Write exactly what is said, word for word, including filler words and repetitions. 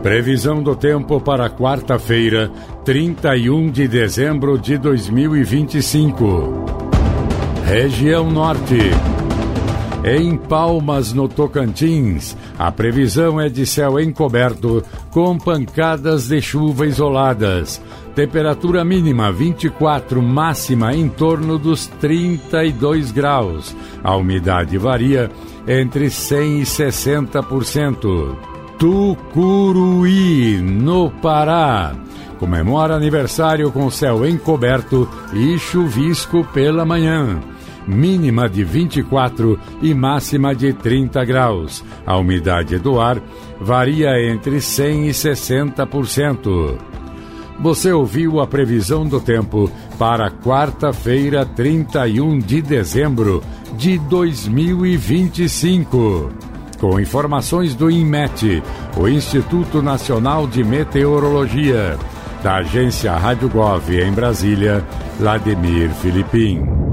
Previsão do tempo para quarta-feira, trinta e um de dezembro de dois mil e vinte e cinco. Região Norte. Em Palmas, no Tocantins, a previsão é de céu encoberto com pancadas de chuva isoladas. Temperatura mínima vinte e quatro, máxima em torno dos trinta e dois graus. A umidade varia entre cem e sessenta por cento. Tucuruí, no Pará. Comemora aniversário com céu encoberto e chuvisco pela manhã. Mínima de vinte e quatro e máxima de trinta graus. A umidade do ar varia entre cem e sessenta por cento. Você ouviu a previsão do tempo para quarta-feira, trinta e um de dezembro de dois mil e vinte e cinco. Com informações do INMET, o Instituto Nacional de Meteorologia, da agência Rádio Gov em Brasília, Vladimir Filipim.